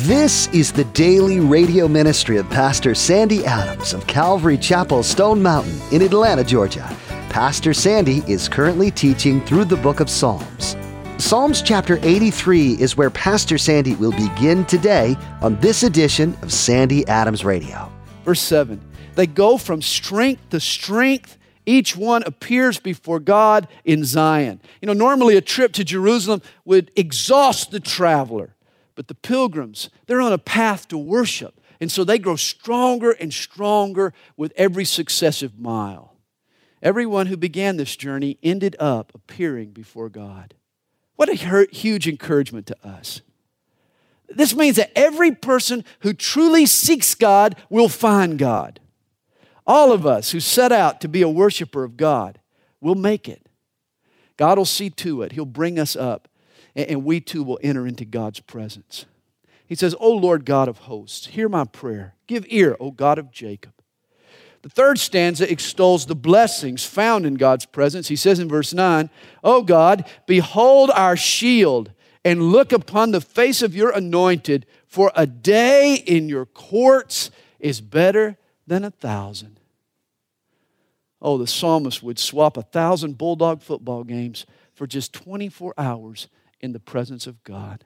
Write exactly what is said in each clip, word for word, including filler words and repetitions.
This is the daily radio ministry of Pastor Sandy Adams of Calvary Chapel, Stone Mountain in Atlanta, Georgia. Pastor Sandy is currently teaching through the book of Psalms. Psalms chapter eighty-three is where Pastor Sandy will begin today on this edition of Sandy Adams Radio. Verse seven, they go from strength to strength. Each one appears before God in Zion. You know, normally a trip to Jerusalem would exhaust the traveler. But the pilgrims, they're on a path to worship. And so they grow stronger and stronger with every successive mile. Everyone who began this journey ended up appearing before God. What a huge encouragement to us. This means that every person who truly seeks God will find God. All of us who set out to be a worshiper of God will make it. God will see to it. He'll bring us up. And we too will enter into God's presence. He says, O Lord God of hosts, hear my prayer. Give ear, O God of Jacob. The third stanza extols the blessings found in God's presence. He says in verse nine, O God, behold our shield and look upon the face of your anointed, for a day in your courts is better than a thousand. Oh, the psalmist would swap a thousand Bulldog football games for just twenty-four hours in the presence of God.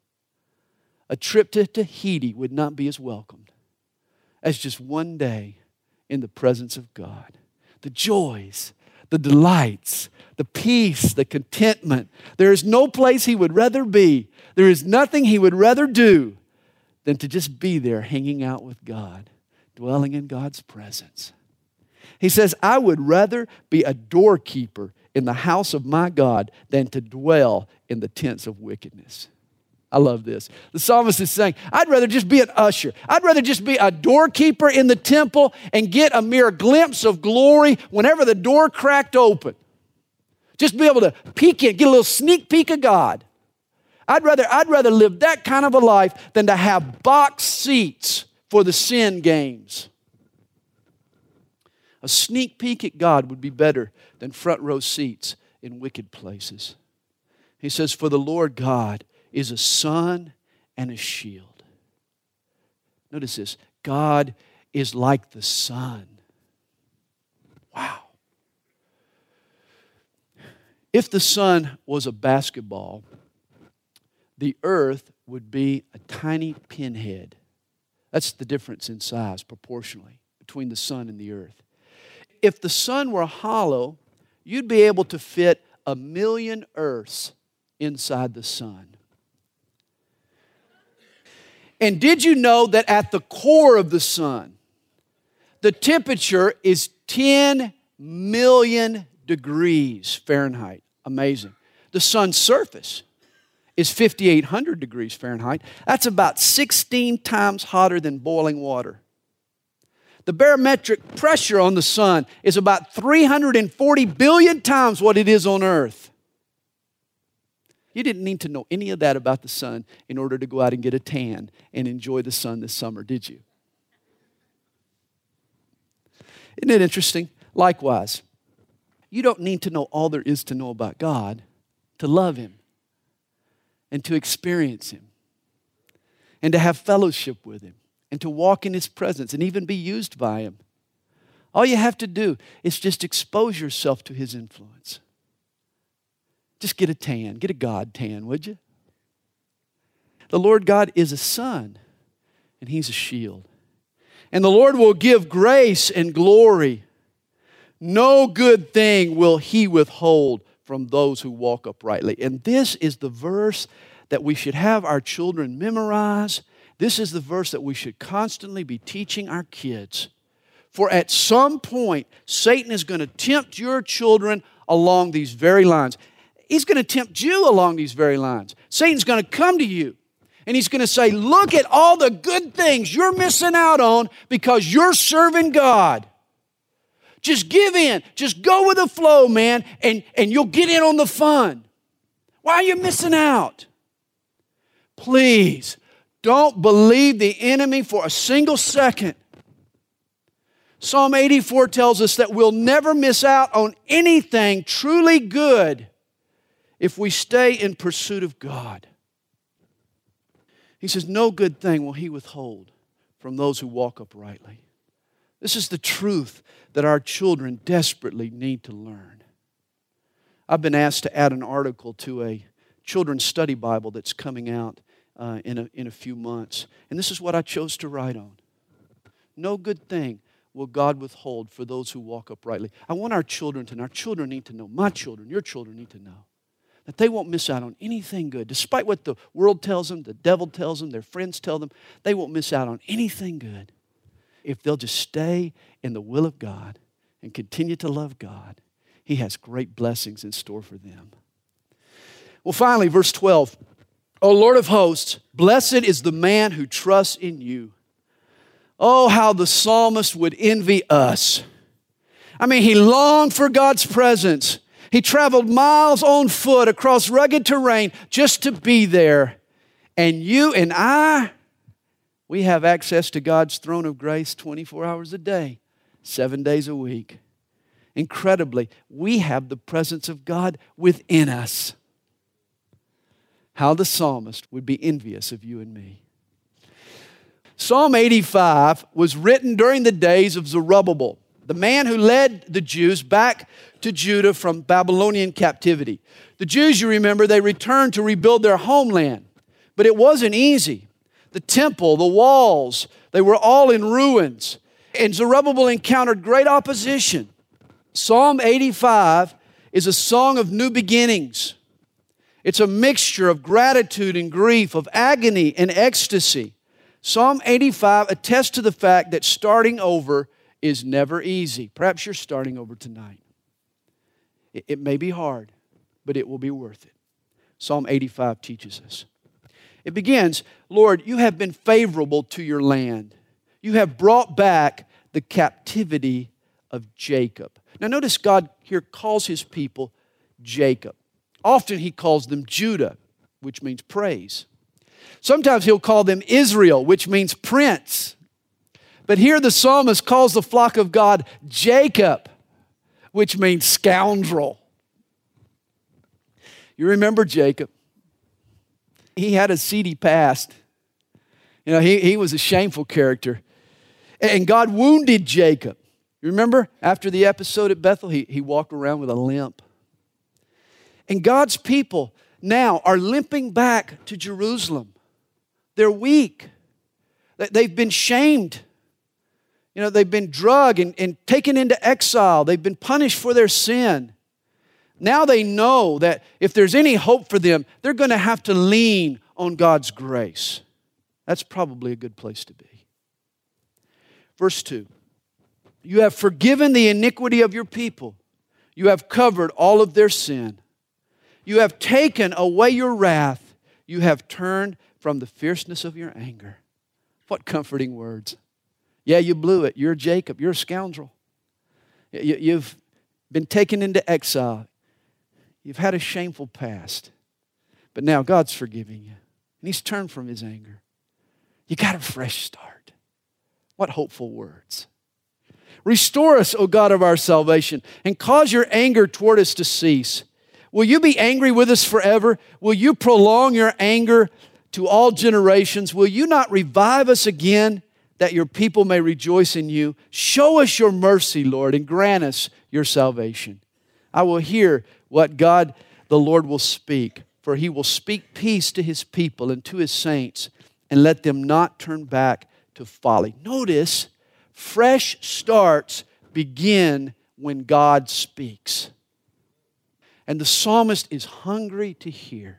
A trip to Tahiti would not be as welcomed as just one day in the presence of God. The joys, the delights, the peace, the contentment. There is no place he would rather be. There is nothing he would rather do than to just be there hanging out with God, dwelling in God's presence. He says, I would rather be a doorkeeper in the house of my God than to dwell in the tents of wickedness. I love this. The psalmist is saying, I'd rather just be an usher. I'd rather just be a doorkeeper in the temple and get a mere glimpse of glory whenever the door cracked open. Just be able to peek in, get a little sneak peek of God. I'd rather, I'd rather live that kind of a life than to have box seats for the sin games. A sneak peek at God would be better than front row seats in wicked places. He says, for the Lord God is a sun and a shield. Notice this, God is like the sun. Wow. If the sun was a basketball, the earth would be a tiny pinhead. That's the difference in size proportionally between the sun and the earth. If the sun were hollow, you'd be able to fit a million earths inside the sun. And did you know that at the core of the sun, the temperature is ten million degrees Fahrenheit? Amazing. The sun's surface is fifty-eight hundred degrees Fahrenheit. That's about sixteen times hotter than boiling water. The barometric pressure on the sun is about three hundred forty billion times what it is on earth. You didn't need to know any of that about the sun in order to go out and get a tan and enjoy the sun this summer, did you? Isn't it interesting? Likewise, you don't need to know all there is to know about God to love Him and to experience Him and to have fellowship with Him and to walk in His presence and even be used by Him. All you have to do is just expose yourself to His influence. Just get a tan, get a God tan, would you? The Lord God is a sun, and He's a shield. And the Lord will give grace and glory. No good thing will He withhold from those who walk uprightly. And this is the verse that we should have our children memorize. This is the verse that we should constantly be teaching our kids. For at some point, Satan is going to tempt your children along these very lines. He's going to tempt you along these very lines. Satan's going to come to you and he's going to say, look at all the good things you're missing out on because you're serving God. Just give in. Just go with the flow, man, and, and you'll get in on the fun. Why are you missing out? Please, don't believe the enemy for a single second. Psalm eighty-four tells us that we'll never miss out on anything truly good if we stay in pursuit of God. He says, no good thing will He withhold from those who walk uprightly. This is the truth that our children desperately need to learn. I've been asked to add an article to a children's study Bible that's coming out uh, in, a, in a few months. And this is what I chose to write on. No good thing will God withhold for those who walk uprightly. I want our children to know, our children need to know, my children, your children need to know, that they won't miss out on anything good. Despite what the world tells them, the devil tells them, their friends tell them, they won't miss out on anything good if they'll just stay in the will of God and continue to love God. He has great blessings in store for them. Well, finally, verse twelve. O Lord of hosts, blessed is the man who trusts in you. Oh, how the psalmist would envy us. I mean, he longed for God's presence. He traveled miles on foot across rugged terrain just to be there. And you and I, we have access to God's throne of grace twenty-four hours a day, seven days a week. Incredibly, we have the presence of God within us. How the psalmist would be envious of you and me. Psalm eighty-five was written during the days of Zerubbabel, the man who led the Jews back to Judah from Babylonian captivity. The Jews, you remember, they returned to rebuild their homeland. But it wasn't easy. The temple, the walls, they were all in ruins. And Zerubbabel encountered great opposition. Psalm eighty-five is a song of new beginnings. It's a mixture of gratitude and grief, of agony and ecstasy. Psalm eighty-five attests to the fact that starting over is never easy. Perhaps you're starting over tonight. It, it may be hard, but it will be worth it. Psalm eighty-five teaches us. It begins, Lord, you have been favorable to your land. You have brought back the captivity of Jacob. Now notice God here calls His people Jacob. Often He calls them Judah, which means praise. Sometimes He'll call them Israel, which means prince. But here the psalmist calls the flock of God Jacob, which means scoundrel. You remember Jacob? He had a seedy past. You know, he, he was a shameful character. And God wounded Jacob. You remember after the episode at Bethel, he, he walked around with a limp. And God's people now are limping back to Jerusalem. They're weak. They've been shamed. You know, they've been drugged and, and taken into exile. They've been punished for their sin. Now they know that if there's any hope for them, they're going to have to lean on God's grace. That's probably a good place to be. Verse two. You have forgiven the iniquity of your people. You have covered all of their sin. You have taken away your wrath. You have turned from the fierceness of your anger. What comforting words. Yeah, you blew it. You're Jacob. You're a scoundrel. You've been taken into exile. You've had a shameful past. But now God's forgiving you. And He's turned from His anger. You got a fresh start. What hopeful words. Restore us, O God of our salvation, and cause your anger toward us to cease. Will you be angry with us forever? Will you prolong your anger to all generations? Will you not revive us again, that your people may rejoice in you? Show us your mercy, Lord, and grant us your salvation. I will hear what God the Lord will speak, for He will speak peace to His people and to His saints, and let them not turn back to folly. Notice, fresh starts begin when God speaks. And the psalmist is hungry to hear.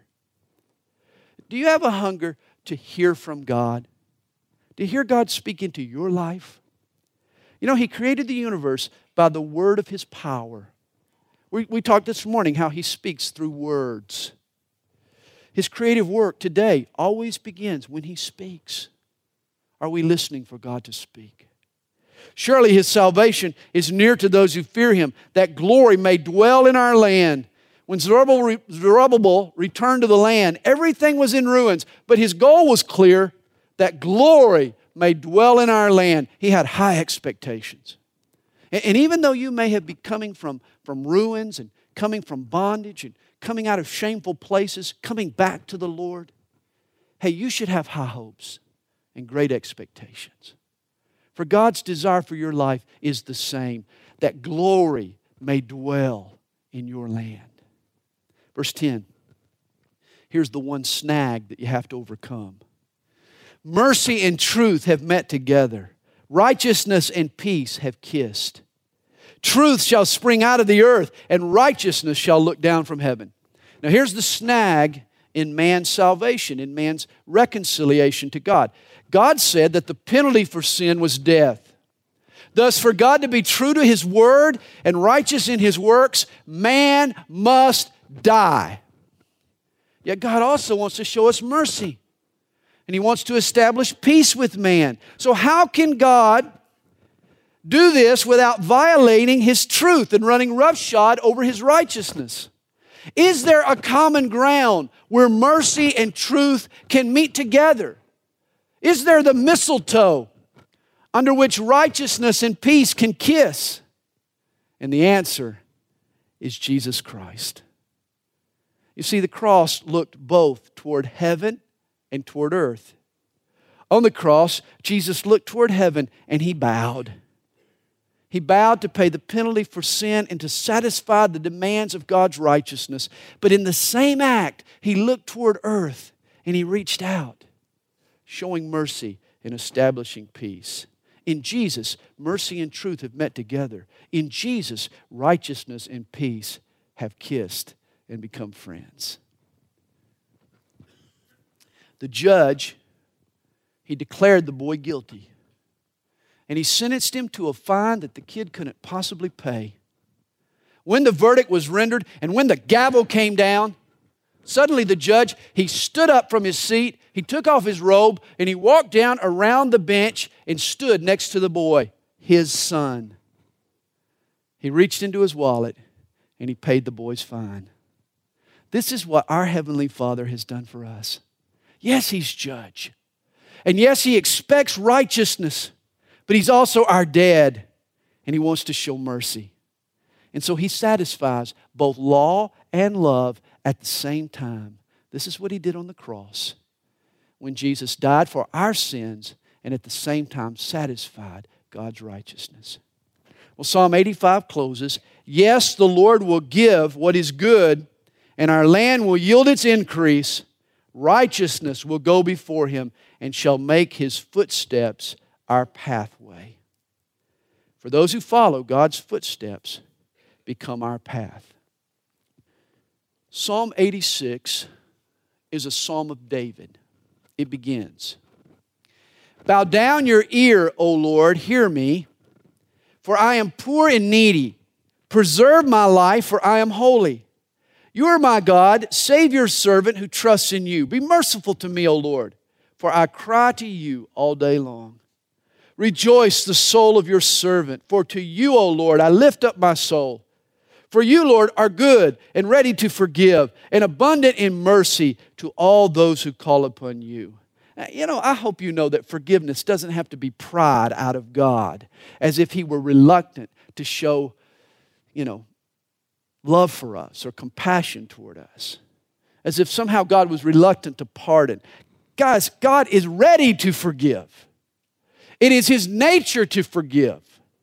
Do you have a hunger to hear from God? To hear God speak into your life? You know, He created the universe by the word of His power. We, we talked this morning how He speaks through words. His creative work today always begins when He speaks. Are we listening for God to speak? Surely His salvation is near to those who fear Him, that glory may dwell in our land. When Zerubbabel, Zerubbabel returned to the land, everything was in ruins, but his goal was clear, that glory may dwell in our land. He had high expectations. And, and even though you may have been coming from, from ruins and coming from bondage and coming out of shameful places, coming back to the Lord, hey, you should have high hopes and great expectations. For God's desire for your life is the same, that glory may dwell in your land. Verse ten, here's the one snag that you have to overcome. Mercy and truth have met together. Righteousness and peace have kissed. Truth shall spring out of the earth, and righteousness shall look down from heaven. Now here's the snag in man's salvation, in man's reconciliation to God. God said that the penalty for sin was death. Thus, for God to be true to His word and righteous in His works, man must die. Yet God also wants to show us mercy. And He wants to establish peace with man. So how can God do this without violating His truth and running roughshod over His righteousness? Is there a common ground where mercy and truth can meet together? Is there the mistletoe under which righteousness and peace can kiss? And the answer is Jesus Christ. You see, the cross looked both toward heaven and toward earth. On the cross, Jesus looked toward heaven and He bowed. He bowed to pay the penalty for sin and to satisfy the demands of God's righteousness. But in the same act, He looked toward earth and He reached out, showing mercy and establishing peace. In Jesus, mercy and truth have met together. In Jesus, righteousness and peace have kissed and become friends. The judge, he declared the boy guilty. And he sentenced him to a fine that the kid couldn't possibly pay. When the verdict was rendered and when the gavel came down, suddenly the judge, he stood up from his seat, he took off his robe, and he walked down around the bench and stood next to the boy, his son. He reached into his wallet and he paid the boy's fine. This is what our Heavenly Father has done for us. Yes, He's judge. And yes, He expects righteousness. But He's also our dad, and He wants to show mercy. And so He satisfies both law and love at the same time. This is what He did on the cross when Jesus died for our sins and at the same time satisfied God's righteousness. Well, Psalm eighty-five closes, yes, the Lord will give what is good, and our land will yield its increase. Righteousness will go before Him and shall make His footsteps our pathway. For those who follow God's footsteps become our path. Psalm eighty-six is a psalm of David. It begins, bow down your ear, O Lord, hear me, for I am poor and needy. Preserve my life, for I am holy. You are my God, save your servant who trusts in you. Be merciful to me, O Lord, for I cry to you all day long. Rejoice the soul of your servant, for to you, O Lord, I lift up my soul. For you, Lord, are good and ready to forgive and abundant in mercy to all those who call upon you. Now, you know, I hope you know that forgiveness doesn't have to be pride out of God, as if He were reluctant to show, you know, love for us or compassion toward us. As if somehow God was reluctant to pardon. Guys, God is ready to forgive. It is His nature to forgive.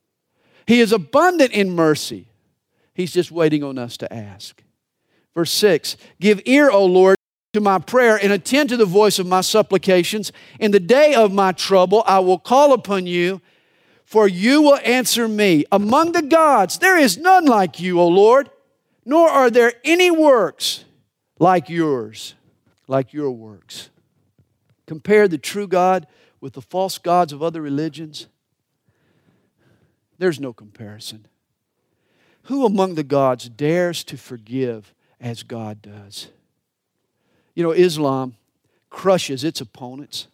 He is abundant in mercy. He's just waiting on us to ask. Verse six, give ear, O Lord, to my prayer and attend to the voice of my supplications. In the day of my trouble, I will call upon you, for you will answer me. Among the gods, there is none like you, O Lord, nor are there any works like yours, like your works. Compare the true God with the false gods of other religions. There's no comparison. Who among the gods dares to forgive as God does? You know, Islam crushes its opponents.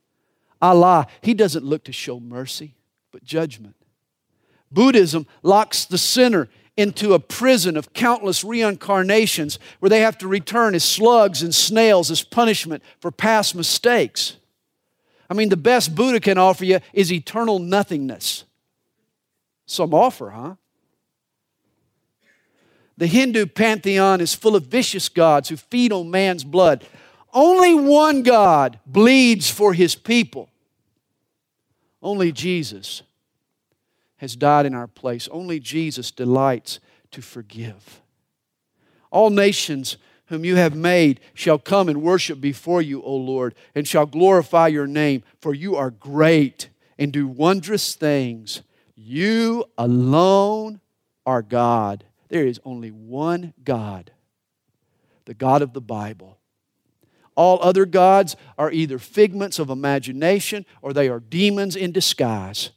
Allah, He doesn't look to show mercy, but judgment. Buddhism locks the sinner into a prison of countless reincarnations where they have to return as slugs and snails as punishment for past mistakes. I mean, the best Buddha can offer you is eternal nothingness. Some offer, huh? The Hindu pantheon is full of vicious gods who feed on man's blood. Only one God bleeds for His people. Only Jesus has died in our place. Only Jesus delights to forgive. All nations whom you have made shall come and worship before you, O Lord, and shall glorify your name, for you are great and do wondrous things. You alone are God. There is only one God, the God of the Bible. All other gods are either figments of imagination or they are demons in disguise.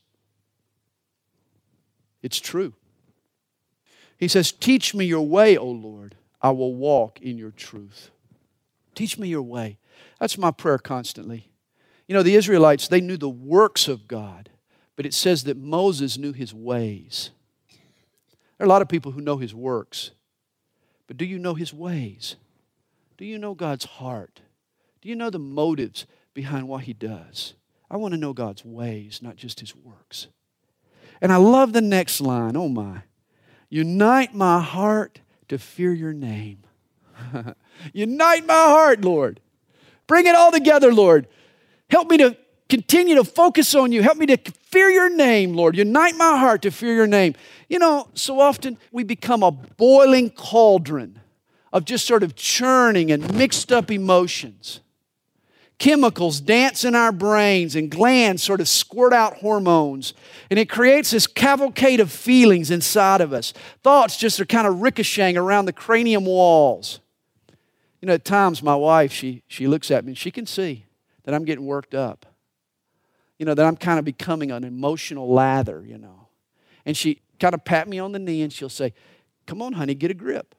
It's true. He says, teach me your way, O Lord. I will walk in your truth. Teach me your way. That's my prayer constantly. You know, the Israelites, they knew the works of God, but it says that Moses knew His ways. There are a lot of people who know His works, but do you know His ways? Do you know God's heart? Do you know the motives behind what He does? I want to know God's ways, not just His works. And I love the next line. Oh my. Unite my heart to fear your name. Unite my heart, Lord. Bring it all together, Lord. Help me to continue to focus on you. Help me to fear your name, Lord. Unite my heart to fear your name. You know, so often we become a boiling cauldron of just sort of churning and mixed up emotions. Chemicals dance in our brains and glands sort of squirt out hormones. And it creates this cavalcade of feelings inside of us. Thoughts just are kind of ricocheting around the cranium walls. You know, at times my wife, she, she looks at me and she can see that I'm getting worked up. You know, that I'm kind of becoming an emotional lather, you know. And she kind of pat me on the knee and she'll say, come on, honey, get a grip.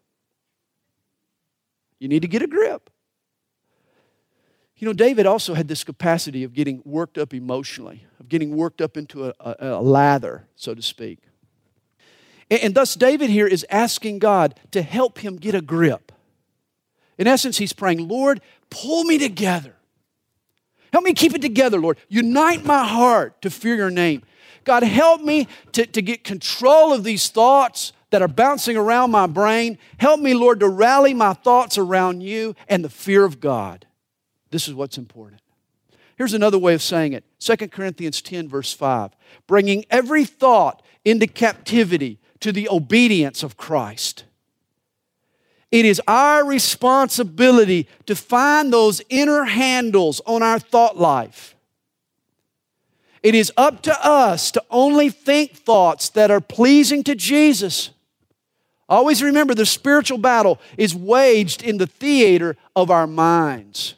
You need to get a grip. You know, David also had this capacity of getting worked up emotionally, of getting worked up into a, a, a lather, so to speak. And, and thus David here is asking God to help him get a grip. In essence, he's praying, Lord, pull me together. Help me keep it together, Lord. Unite my heart to fear your name. God, help me to, to get control of these thoughts that are bouncing around my brain. Help me, Lord, to rally my thoughts around you and the fear of God. This is what's important. Here's another way of saying it. Second Corinthians ten, verse five. Bringing every thought into captivity to the obedience of Christ. It is our responsibility to find those inner handles on our thought life. It is up to us to only think thoughts that are pleasing to Jesus. Always remember, the spiritual battle is waged in the theater of our minds.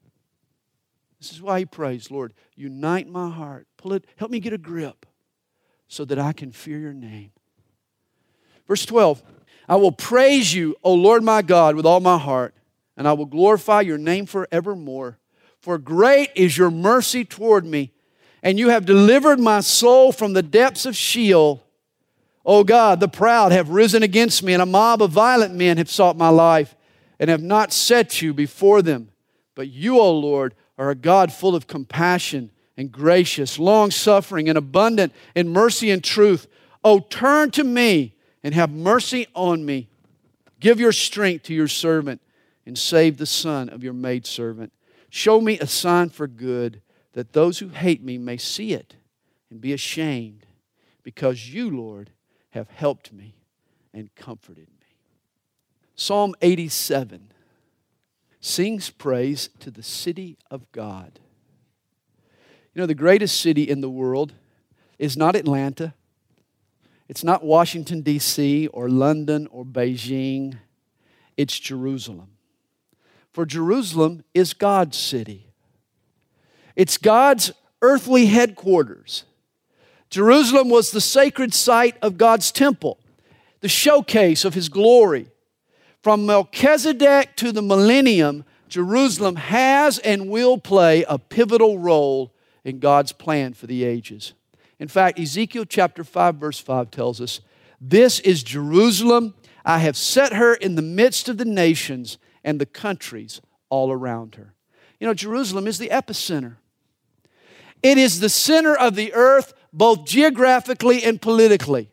This is why he prays, Lord, unite my heart. Pull it, help me get a grip so that I can fear your name. Verse twelve, I will praise you, O Lord my God, with all my heart, and I will glorify your name forevermore. For great is your mercy toward me, and you have delivered my soul from the depths of Sheol. O God, the proud have risen against me, and a mob of violent men have sought my life, and have not set you before them. But you, O Lord, are a God full of compassion and gracious, long-suffering and abundant in mercy and truth. O turn to me and have mercy on me. Give your strength to your servant and save the son of your maidservant. Show me a sign for good, that those who hate me may see it and be ashamed, because you, Lord, have helped me and comforted me. Psalm eighty-seven sings praise to the city of God. You know, the greatest city in the world is not Atlanta. It's not Washington, D C or London or Beijing. It's Jerusalem. For Jerusalem is God's city. It's God's earthly headquarters. Jerusalem was the sacred site of God's temple, the showcase of His glory. From Melchizedek to the millennium, Jerusalem has and will play a pivotal role in God's plan for the ages. In fact, Ezekiel chapter five, verse five tells us, this is Jerusalem. I have set her in the midst of the nations and the countries all around her. You know, Jerusalem is the epicenter. It is the center of the earth, both geographically and politically.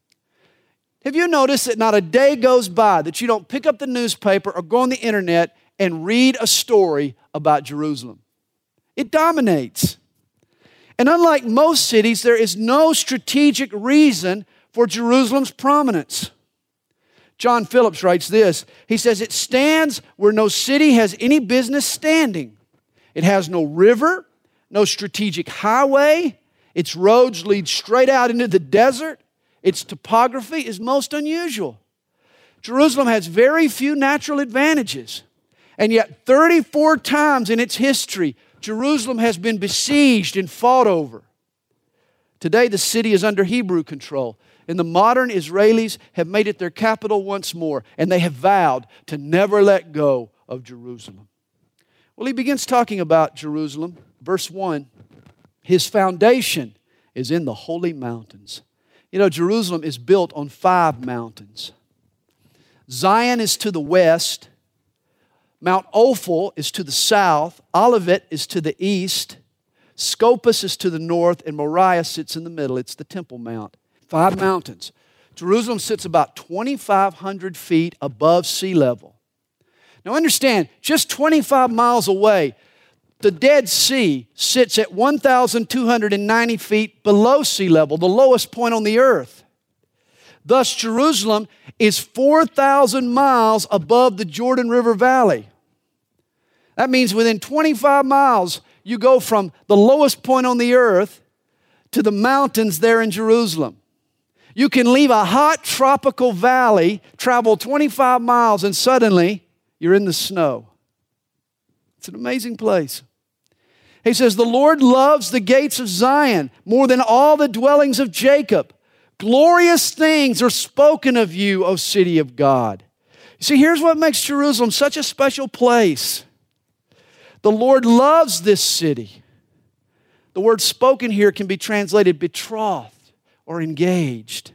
Have you noticed that not a day goes by that you don't pick up the newspaper or go on the internet and read a story about Jerusalem. It dominates. And unlike most cities, there is no strategic reason for Jerusalem's prominence. John Phillips writes this. He says, it stands where no city has any business standing. It has no river, no strategic highway. Its roads lead straight out into the desert. Its topography is most unusual. Jerusalem has very few natural advantages. And yet thirty-four times in its history, Jerusalem has been besieged and fought over. Today, the city is under Hebrew control, and the modern Israelis have made it their capital once more, and they have vowed to never let go of Jerusalem. Well, he begins talking about Jerusalem. Verse one, his foundation is in the holy mountains. You know, Jerusalem is built on five mountains. Zion is to the west. Mount Ophel is to the south, Olivet is to the east, Scopus is to the north, and Moriah sits in the middle. It's the Temple Mount. Five mountains. Jerusalem sits about twenty-five hundred feet above sea level. Now understand, just twenty-five miles away, the Dead Sea sits at one thousand two hundred ninety feet below sea level, the lowest point on the earth. Thus, Jerusalem is four thousand miles above the Jordan River Valley. That means within twenty-five miles, you go from the lowest point on the earth to the mountains there in Jerusalem. You can leave a hot tropical valley, travel twenty-five miles, and suddenly you're in the snow. It's an amazing place. He says, the Lord loves the gates of Zion more than all the dwellings of Jacob. Glorious things are spoken of you, O city of God. You see, here's what makes Jerusalem such a special place. The Lord loves this city. The word spoken here can be translated betrothed or engaged.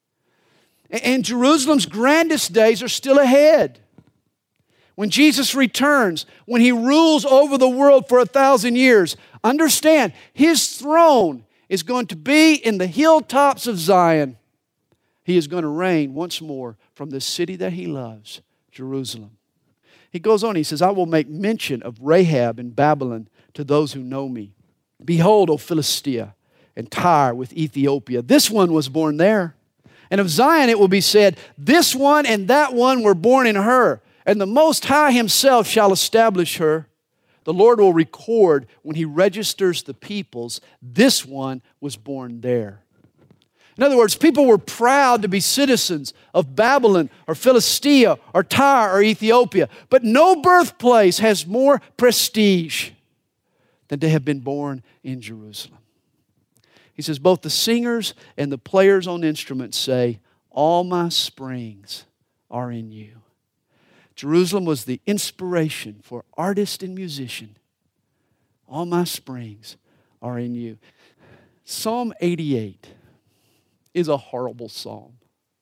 And Jerusalem's grandest days are still ahead. When Jesus returns, when He rules over the world for a thousand years, understand, His throne is going to be in the hilltops of Zion. He is going to reign once more from the city that He loves, Jerusalem. He goes on, he says, I will make mention of Rahab and Babylon to those who know me. Behold, O Philistia, and Tyre with Ethiopia. This one was born there. And of Zion it will be said, this one and that one were born in her. And the Most High Himself shall establish her. The Lord will record when He registers the peoples, this one was born there. In other words, people were proud to be citizens of Babylon or Philistia or Tyre or Ethiopia. But no birthplace has more prestige than to have been born in Jerusalem. He says, both the singers and the players on instruments say, all my springs are in you. Jerusalem was the inspiration for artist and musician. All my springs are in you. Psalm eighty-eight is a horrible psalm.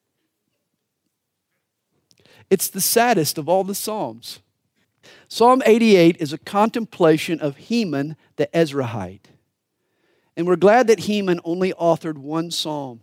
It's the saddest of all the psalms. Psalm eighty-eight is a contemplation of Heman the Ezrahite. And we're glad that Heman only authored one psalm.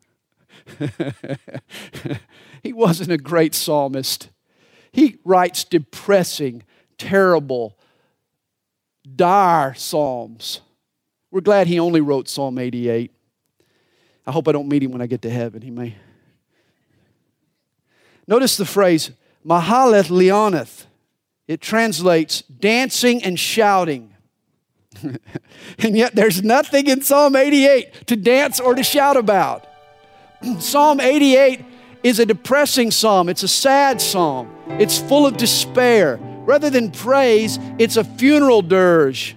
He wasn't a great psalmist. He writes depressing, terrible, dire psalms. We're glad he only wrote Psalm eighty-eight. I hope I don't meet him when I get to heaven. He may. Notice the phrase, Mahaleth Leoneth. It translates dancing and shouting. And yet there's nothing in Psalm eighty-eight to dance or to shout about. Psalm eighty-eight is a depressing psalm. It's a sad psalm. It's full of despair. Rather than praise, it's a funeral dirge.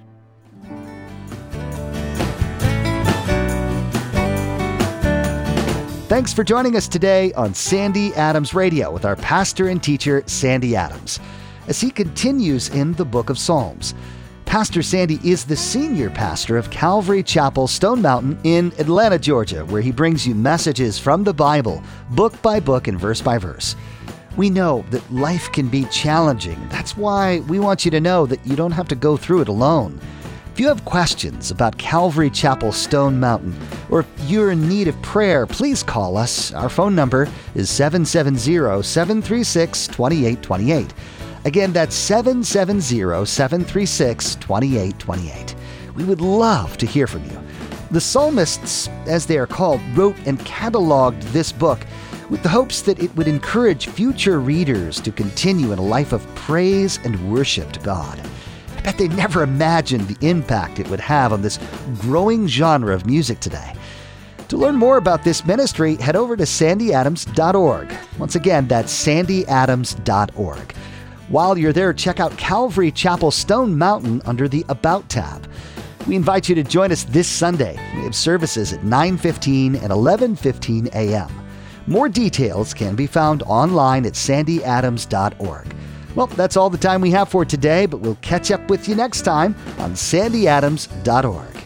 Thanks for joining us today on Sandy Adams Radio with our pastor and teacher, Sandy Adams, as he continues in the book of Psalms. Pastor Sandy is the senior pastor of Calvary Chapel, Stone Mountain in Atlanta, Georgia, where he brings you messages from the Bible, book by book and verse by verse. We know that life can be challenging. That's why we want you to know that you don't have to go through it alone. If you have questions about Calvary Chapel, Stone Mountain, or if you're in need of prayer, please call us. Our phone number is seven seven zero, seven three six, two eight two eight. Again, that's seven seven zero, seven three six, two eight two eight. We would love to hear from you. The psalmists, as they are called, wrote and cataloged this book with the hopes that it would encourage future readers to continue in a life of praise and worship to God. I bet they never imagined the impact it would have on this growing genre of music today. To learn more about this ministry, head over to sandy adams dot org. Once again, that's sandy adams dot org. While you're there, check out Calvary Chapel Stone Mountain under the About tab. We invite you to join us this Sunday. We have services at nine fifteen and eleven fifteen a.m. More details can be found online at sandy adams dot org. Well, that's all the time we have for today, but we'll catch up with you next time on sandy adams dot org.